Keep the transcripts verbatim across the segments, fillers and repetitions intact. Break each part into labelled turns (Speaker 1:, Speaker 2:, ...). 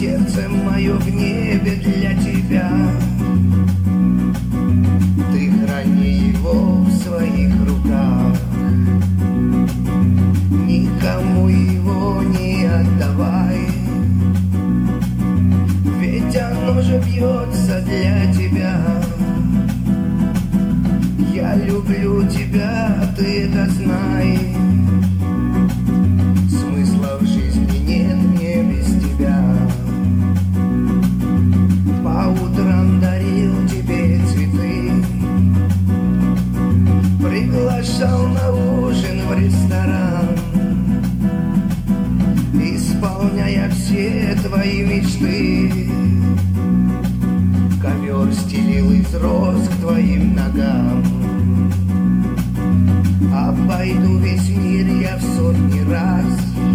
Speaker 1: Сердце мое в небе для тебя. Ты храни его в своих руках, никому его не отдавай, ведь оно же бьется для тебя. Я люблю тебя, ты это знай. Смысла в жизни нет мне без тебя. По утрам дарил тебе цветы, приглашал на ужин в ресторан, исполняя все твои мечты. Ковер стелил из роз к твоим ногам. Обойду весь мир я в сотни раз,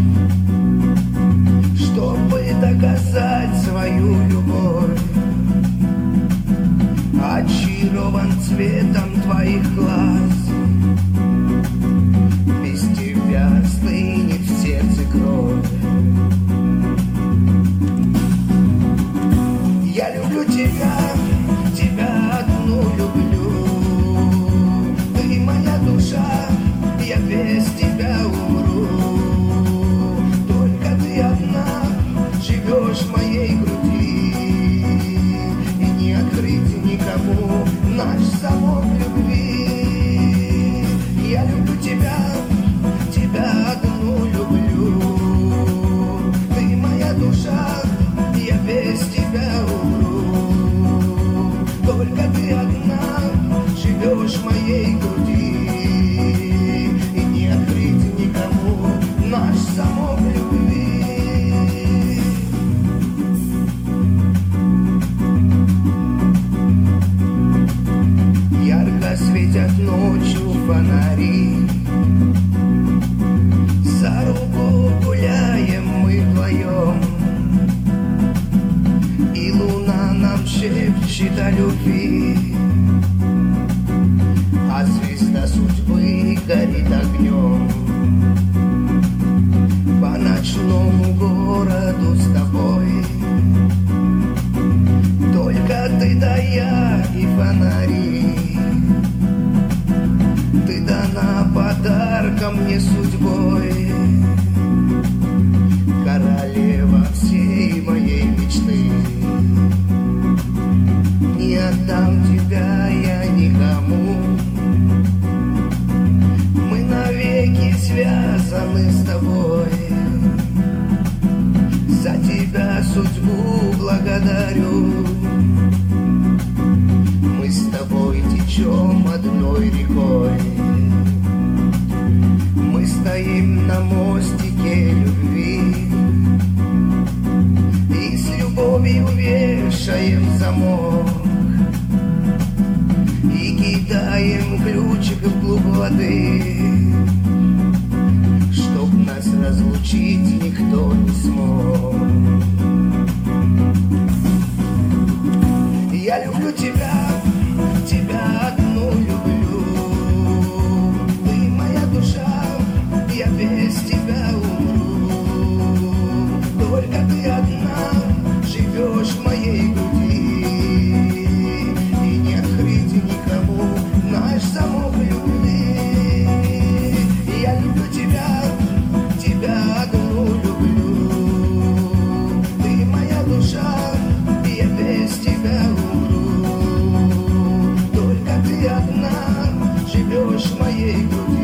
Speaker 1: чтобы доказать свою любовь. Очарован цветом твоих глаз, без тебя стынет в сердце кровь. Я люблю тебя, тебя одну люблю. Ты моя душа, я без тебя умру. Только ты одна живешь в моей груди, и не открыть никому наш замок любви. Я люблю тебя, тебя одну люблю. Ты моя душа, я без тебя умру. Только ты одна живешь в моей груди, и не открыть никому наш замок любви. Ярко светят ночью фонари, за руку гуляем мы вдвоем, и луна нам шепчет о любви, а звезда судьбы горит огнем. По ночному городу с тобой только ты да я и фонари. Ты дана подарком мне судьбой, королева всей моей мечты. Не отдам тебя я никому, мы навеки связаны с тобой. За тебя судьбу благодарю, мы с тобой течем одной рекой. Мы стоим на мостике любви и с любовью вешаем замок, и кидаем ключик вглубь воды, чтоб нас разлучить никто не смог. Я люблю тебя, тебя одну люблю. Ты моя душа, я без тебя умру. Только ты одна живешь в моей груди, и не открыть никому наш замок любви. Я люблю тебя, тебя одну люблю. Ты моя душа, я без тебя умру. Только ты одна живешь в моей груди.